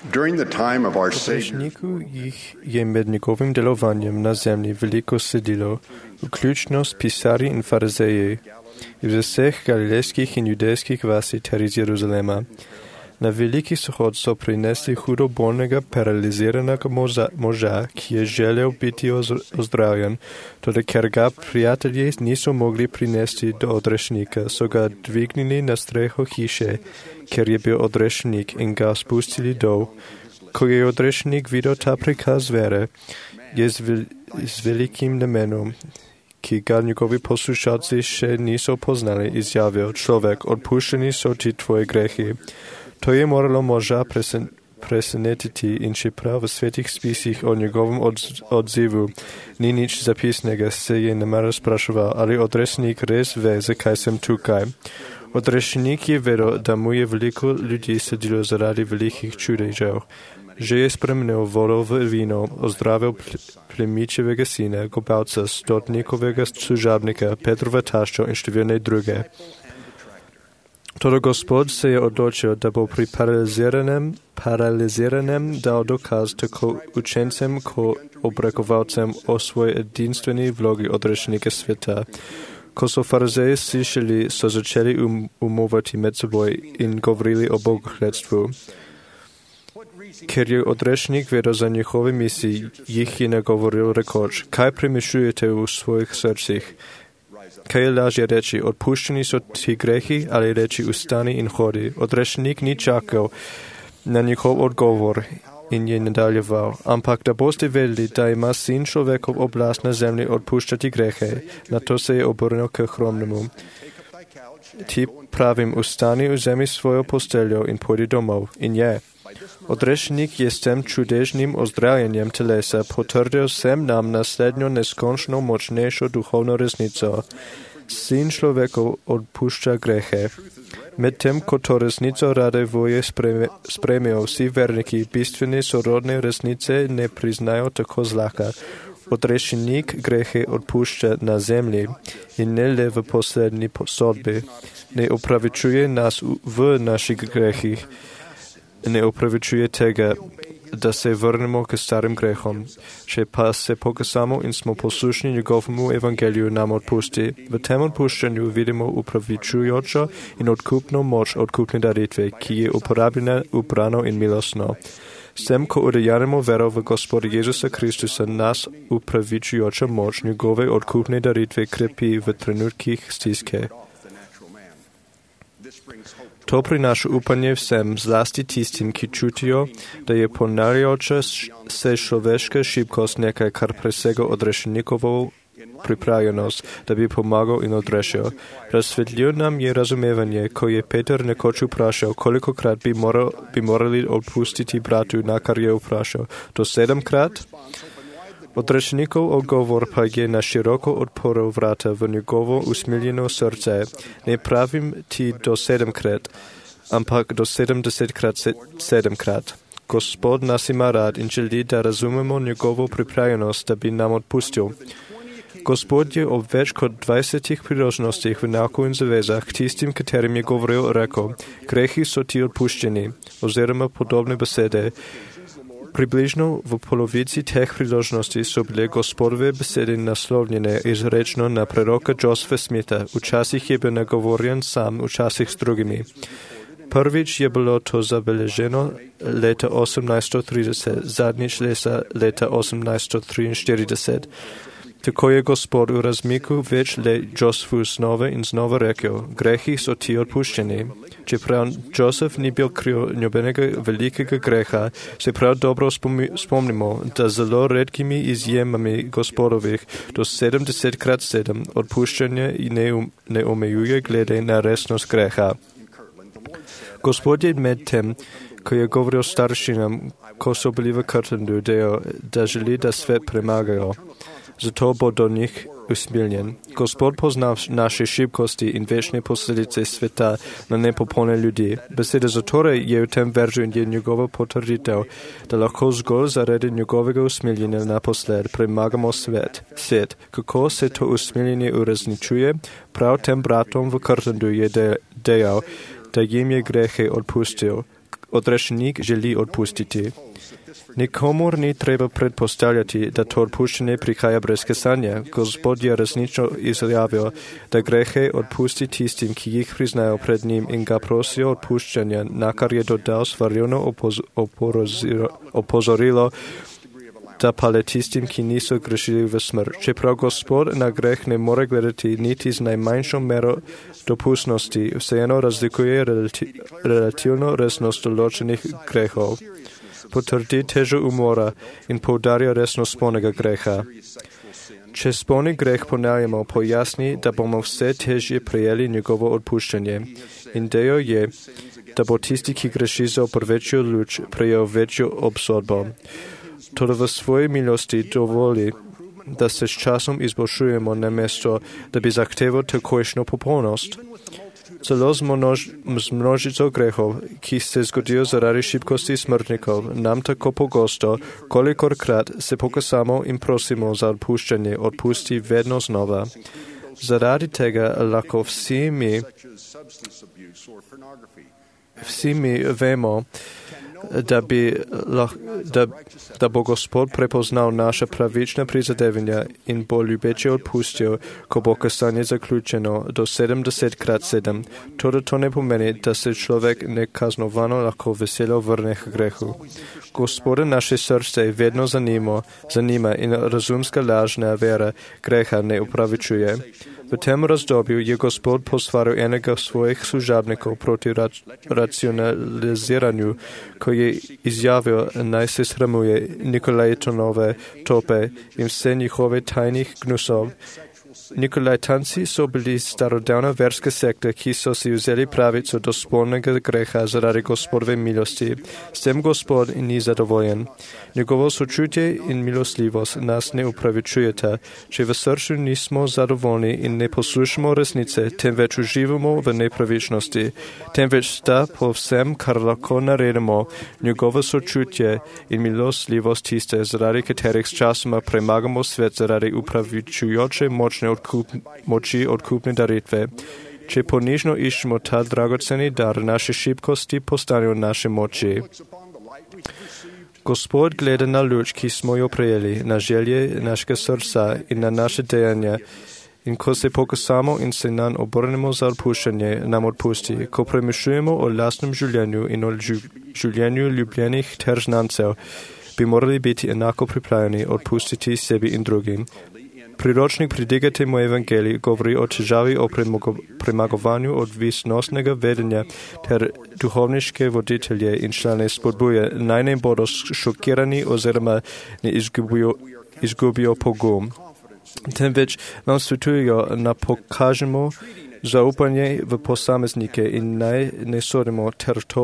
During the time of our Po Savior, griješniku jih je med njegovim delovanjem na zemlji veliko sedilo, vključno s pisarji in farizeji, iz vseh galilejskih in judejskih vasi ter iz Jeruzalema. Na veliki shod so prinesli hudo bolnega paraliziranega moža, ki je želel biti ozdravljen, toda ker ga prijatelji niso mogli prinesti do odrešnika, so ga dvignili na streho hiše, ker je bil odrešnik, in ga spustili dol. Ko je odrešnik videl ta prikaz vere, je z velikim namenom, ki ga njegovi poslušalci še niso poznali, izjavil: človek, odpuščeni so ti tvoji grehi. To je moralo moža presenetiti, in čeprav v svetih spisih o njegovem odzivu ni nič zapisnega, se je namero spraševal, ali odrešnik res ve, zakaj sem tukaj. Odrešnik je vedel, da mu je veliko ljudi sedilo zaradi velikih čudežev. Že je spremenil vodo v vino, ozdravil plemičevega sina, Gobavca, stotnikovega služabnika, Petrova taščo in številne druge. Toda Gospod se je odločil, da bo pri paraliziranem dal dokaz tako učencem kot obrekovalcem o svoji edinstveni vlogi odrešnika sveta. Ko so farizeji slišali, so začeli umovati med seboj in govorili o bogohledstvu. Ker je odrešnik vedel za njihove misli, jih je nagovoril rekoč: kaj premišljujete v svojih srcih? Kaj je lažje reči, odpuščeni so ti grehi, ali reči, vstani in hodi? Odrešnik ni čakal na njihov odgovor in je nadaljeval: ampak da boste vedeli, da ima sin človekov oblast na zemlji odpuščati grehe. Na to se je obrnil k hromnemu: ti pravim, vstani, vzemi svojo posteljo in pojdi domov. In je. Odrešnik je s tem čudežnim ozdravljenjem telesa potrdil vsem nam naslednjo neskončno močnejšo duhovno resnico. Sin človekov odpušča grehe. Medtem, ko to resnico rade volje spremijo vsi verniki, bistvene sorodne resnice ne priznajo tako zlahka. Odrešenik grehe odpušča na zemlji in ne le v poslednji sodbi. Ne opravičuje nas v naših grehih. Ne opravičuje tega, da se vrnemo k starim grehom. Če pa se pokasamo in smo poslušni njegovemu evangeliju, nam odpusti. V tem odpuščanju vidimo upravičujočo in odkupno moč odkupne daritve, ki je uporabljena ubrano in milostno. S tem, ko udejanemo vero v Gospoda Jezusa Kristusa, nas upravičujoča moč njegove odkupne daritve krepi v trenutkih stiske. To prinaša upanje vsem, zlasti tistim, ki čutijo, da je ponavljajoča se človeška šibkost nekaj, kar presega odrešenikovo pripravljenost, da bi pomagal in odrešil. Razsvetljiv nam je razumevanje, ko je Peter nekoč vprašal, kolikokrat bi morali odpustiti bratu, na kar je vprašal: do 7-krat? Odrešenikov odgovor pa je na široko odprl vrata v njegovo usmiljeno srce. Ne pravim ti do 7-krat, ampak do 70-krat 7-krat. Gospod nas ima rad in želi, da razumemo njegovo pripravljenost, da bi nam odpustil. Gospod je ob več kot 20 priložnostih v nauku in zavezah tistim, katerim je govoril, rekel: grehi so ti odpuščeni, oziroma podobne besede. Približno v polovici teh priložnosti so bile Gospodove besede naslovljene izrečno na preroka Josepha Smitha. Včasih je bil nagovorjen sam, včasih s drugimi. Prvič je bilo to zabeleženo leta 1830, zadnjič leta 1843. Tako je Gospod v razmiku več let Josephu znova in znova rekel: grehi so ti odpuščeni. Čeprav Joseph ni bil kriv nobenega velikega greha, se prav dobro spomnimo, da zelo redkimi izjemami Gospodovih do 70-krat 7 odpuščanje ne omejuje glede na resnost greha. Gospod je med tem, ko je govoril staršinam, ko so bili v Kirtlandu, da želi, da svet premagajo. Zato bo do njih usmiljen. Gospod pozna naše šibkosti in večne posledice sveta na nepopolne ljudi. Beseda zatorej je v tem veržu in je njegova potrditev, da lahko zgolj zaradi njegovega usmiljenja naposled premagamo svet. Kako se to usmiljenje uresničuje? Prav tem bratom v Kirtlandu je dejal, da jim je grehe odpustil. odrešenik želi odpustiti. Nikomur ni treba predpostavljati, da to odpuščanje prihaja brez kesanja. Gospod je resnično izjavil, da grehe odpusti tistim, ki jih priznajo pred njim in ga prosijo odpuščanja, na kar je dodal svarilno opozorilo, da pale tistim, ki niso grešili v smrt. Čeprav Gospod na greh ne more gledati niti z najmanjšo mero dopustnosti, vseeno razlikuje relativno resnost določenih grehov. Potrdi težo umora in poudarja resnost spolnega greha. Če spolni greh ponavljamo, pojasni, da bomo vse težje prejeli njegovo odpuščanje. Idejo je, da bo tisti, ki greši zoper večjo luč, prejel večjo obsodbo. Toda v svoji milosti dovoli, da se s časom izboljšujemo namesto, da bi zahteval takojšnjo popolnost. Celo z množico grehov, ki se zgodijo zaradi šibkosti smrtnikov, nam tako pogosto, kolikorkrat se pokasamo in prosimo za odpuščanje, odpusti vedno znova. Zaradi tega lahko vsi mi vemo, da bo Gospod prepoznal naše pravične prizadevanja in bo ljubeče odpustil, ko bo kasanje zaključeno do 70x7. Toda to ne pomeni, da se človek nekaznovano lahko veselo vrne k grehu. Gospoda naše srce vedno zanima in razumska lažna vera greha ne upravičuje. V tem razdobju je Gospod posvaril enega svojih služabnikov proti racionaliziranju, ko je izjavil, naj se sramuje Nikolajtonove tope in vse njihove tajnih gnusov. Nikolajtanci so bili starodavna verska sekta, ki so si vzeli pravico do spolnega greha zaradi Gospodove milosti. S tem Gospod ni zadovoljen. Njegovo sočutje in milostljivost nas ne upravičujeta, če v srcu nismo zadovoljni in ne poslušamo resnice, temveč uživamo v nepravičnosti, temveč sta po vsem, kar lahko naredimo, njegovo sočutje in milostljivost tiste, zaradi katerih s časoma premagamo svet zaradi upravičujoče moči odkupne daritve. Če ponižno iščemo ta dragoceni dar, naše šibkosti postanejo naše moči. Gospod gleda na luč, ki smo jo prejeli, na želje našega srca in na naše dejanja. In ko se pokasamo in se nam obrnemo za odpuščanje, nam odpusti. Ko premišljujemo o lastnem življenju in o življenju ljubljenih ter znancev, bi morali biti enako pripravljeni odpustiti sebi in drugim. Priročnik Pridigatemu evangeliji govori o težavi o premagovanju odvisnostnega vedenja ter duhovniške voditelje in člane spodbuje, naj ne bodo šokirani oziroma ne izgubijo pogum. Temveč nam svetujejo, da pokažemo zaupanje v posameznike in naj ne sodimo ter to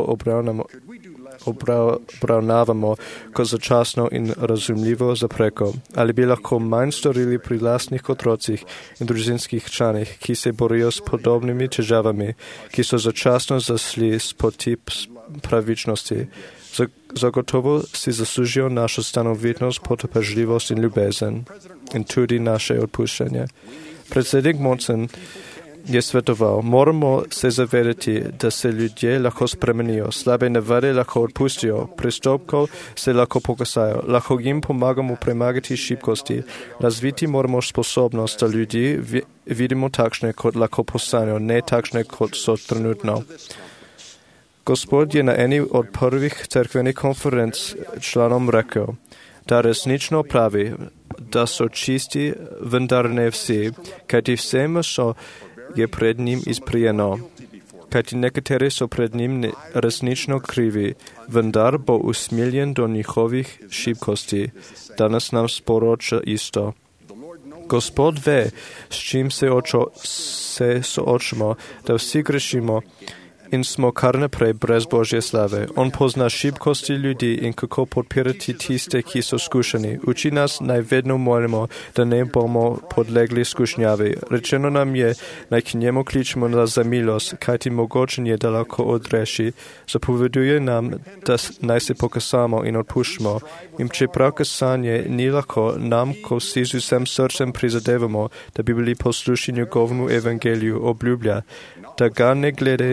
obravnavamo kot začasno in razumljivo zapreko. Ali bi lahko manj storili pri lastnih otrocih in družinskih članih, ki se borijo s podobnimi težavami, ki so začasno zasli s poti pravičnosti. Zagotovo si zaslužijo našo stanovitnost, potrpežljivost in ljubezen in tudi naše odpuščanje. Predsednik Monson je svetoval, moramo se zavedati, da se ljudje lahko spremenijo, slabe navade lahko odpustijo, prestopkov se lahko pokasajo, lahko jim pomagamo premagati šibkosti, razviti moramo sposobnost, da ljudi vidimo takšne, kot lahko postanejo, ne takšne, kot so trenutno. Gospod je na eni od prvih cerkvenih konferenc članom rekel, da resnično pravi, da so čisti, vendar ne vsi, kajti vse meso je pred njim izprijeno, kajti nekateri so pred njim resnično krivi, vendar bo usmiljen do njihovih šibkosti. Danes nam sporoča isto. Gospod ve, s čim se soočamo, da vsi grešimo in smo kar naprej brez Božje slave. On pozna šibkosti ljudi in kako podpirati tiste, ki so skušeni. Uči nas, naj vedno molimo, da ne bomo podlegli skušnjavi. Rečeno nam je, naj k njemu kličemo za milost, kajti mogočen je, da lahko odreši. Zapoveduje nam, da naj se pokasamo in odpuščamo. In čeprav kasanje ni lahko, nam, ko vsi z vsem srcem prizadevamo, da bi bili poslušni njegovemu evangeliju, obljublja, da ga ne glede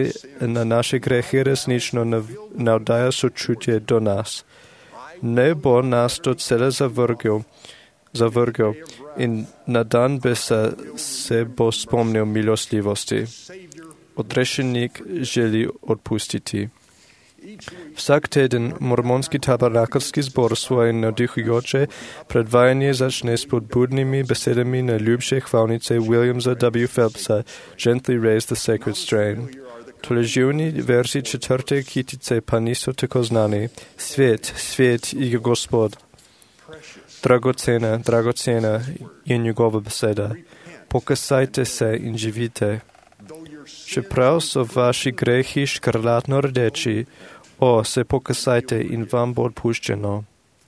na naše grehe resnično navdaja sočutje do nas. Ne bo nas to cele zavrgel in na dan besa se bo spomnil milostljivosti. Odrešenik želi odpustiti. Vsak teden mormonski tabernakelski zbor svoje navdihujoče predvajanje začne s podbudnimi besedami najljubše hvalnice Williamsa W. Phelpsa Gently Raise the Sacred Strain. Toleživni verzi 4. kitice pa niso tako znani. Svet, svet je Gospod. Dragocena je njegova beseda. Pokasajte se in živite. Čeprav so vaši grehi škrlatno rdeči, se pokasajte in vam bo odpuščeno.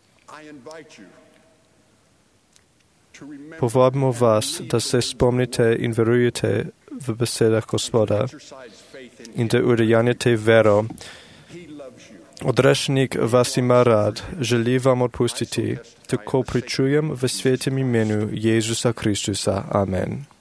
Povabimo vas, da se spomnite in verujete v besedah Gospoda in da udejanjate vero. Odrešenik vas ima rad, želi vam odpustiti. Tako pričujem v svetem imenu Jezusa Kristusa. Amen.